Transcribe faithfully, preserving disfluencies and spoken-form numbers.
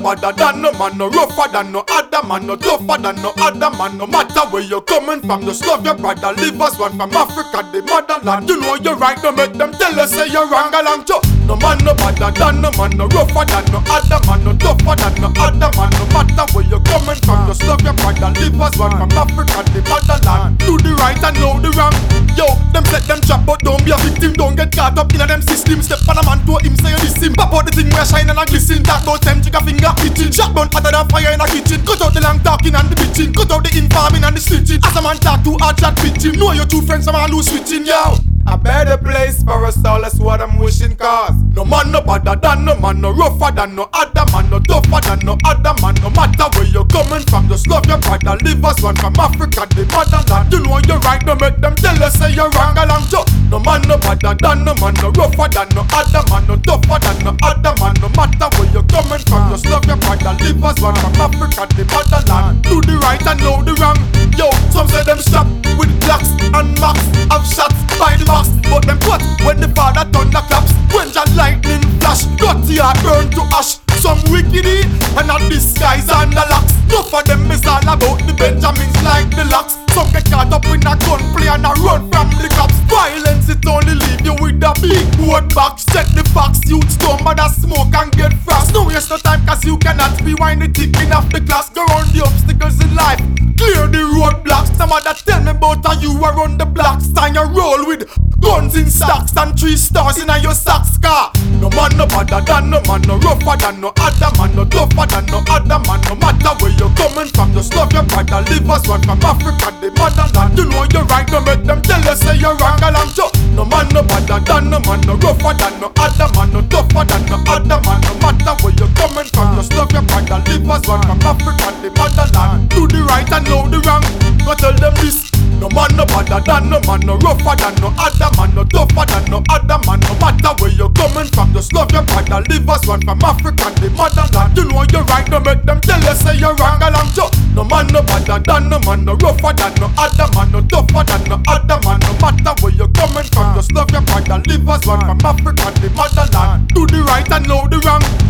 better than no man, no rougher than no other man, no tougher than no other man. No matter where you're coming from, just love your brother. Live as one from Africa, the motherland. You know you're right, don't make them tell us say you're wrong along to. No man no better than no man, no rougher than no other man, no tougher than no other man. No matter where you're coming from, just love your brother. Live as one from Africa, the motherland. Do the right and know the wrong. Yo, them set them trap, but don't be a victim. Don't get caught up in a them system. Step on a man to him, say you listen. Pop out the thing where shine and a glisten. Talk about them, trigger finger itching. Shot down hotter than fire in a kitchen. Cut out the long talking and the bitching. Cut out the informing and the snitching. As a man talk too hard, chat bitching. Know your two friends, some man lose switching, yo. A better place for us all, that's what I'm wishing. Cause no man no better than no man, no rougher than no other man, no tougher than no other man. No matter where you're coming from, just love your brother. Live as one from Africa, the motherland. You know you're right, no make them tell us say you're wrong along to. No man no better than no man, no rougher than no other man, no tougher than no other man. No matter where you're coming from, just love your brother. Live as one from Africa, the motherland. Do the right and know the wrong. Yo, some say them stop with blocks and max of shots by the box, but them cut when the father thunder claps. When the lightning flash, got the heart burn to ash. Some wickedy and not disguise and the locks. Enough of them is all about the Benjamins like the locks. Some get caught up in a gunplay and a run from the cops. Violence it only leave you with a big board box. Set the facts, youth stumble that smoke and get fast. No waste no time cause you cannot rewind the ticking of the glass. Go round the obstacles in life, clear the roadblocks. Some other tell me about how you are on the blocks. And you roll with guns in stocks and three stars in your socks car. No man no better than no man, no rougher than no other man, no tougher than no other man. No matter where you're coming from, just love your brother. Live as one from Africa, the motherland. You know you're right, don't make them tell us say you're wrong along to. No man no better than no man, no rougher than no other man, no tougher than no other man. No matter where you're coming from, just love your brother. Live as one from Africa, the motherland. Do the right and know the wrong. Go tell them this. No man no better than no man, no rougher than no other man, no tougher than no other man. No matter where you're coming from, just love your brother. Live as one from Africa, the motherland. You know you're right, don't make them tell you say you're wrong along to. No man no better than no man, no rougher than no other man, no tougher than no other man. No matter where you're coming from, just love your brother. Live as one from Africa, the motherland. Do the right and know the wrong.